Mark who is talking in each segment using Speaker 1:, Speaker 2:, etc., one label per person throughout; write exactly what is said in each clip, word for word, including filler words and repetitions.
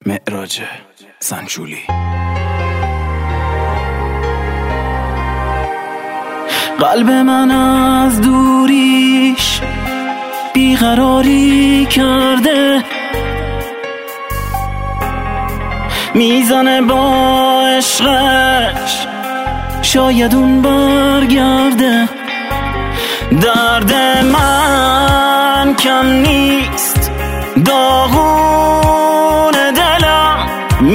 Speaker 1: معراج سنجولی. قلب من از دوریش بیقراری کرده، میزنه با عشقش شاید اون برگرده. درد من کم نیست، داغون دلم،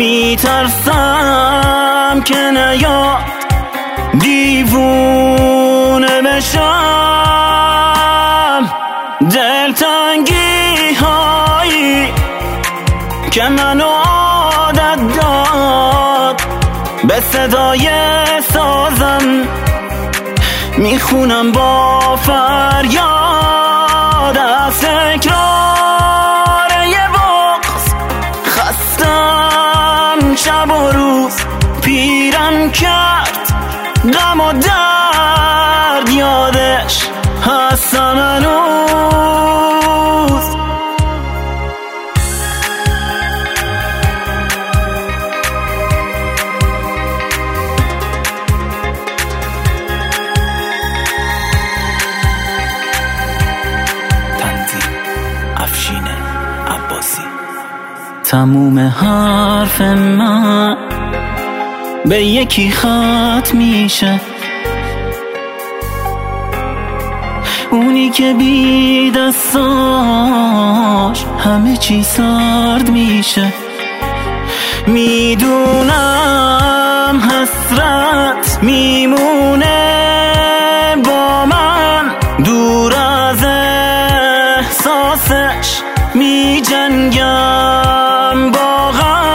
Speaker 1: میترسم که نیاد دیوونه بشم. دلتنگی هایی که منو عادت داد، به صدای سازم میخونم با فریاد. از تکرار یه بغض خستم، شب و روز پیرم کرد غم و درد، یادش هستم هنوز. افشین عباسی. تموم حرف من به یکی خط میشه، اونی که بی دستاش همه چی سرد میشه. میدونم حسرت میمونه با من، دور از احساسش می جنگم با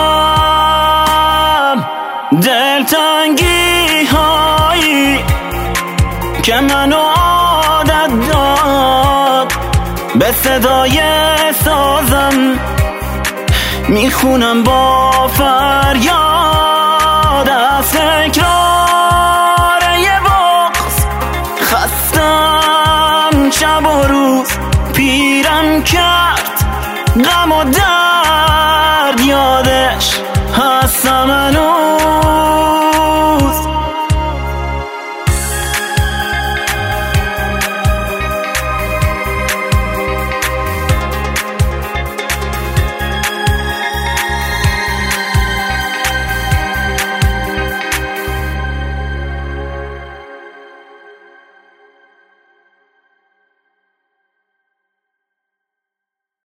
Speaker 1: غم. دلتنگی هایی که منو عادت داد، به صدای سازم میخونم با فریاد. از تکرار یه بغض خستم، شب و روز پیرم کرد غم و درد، یاده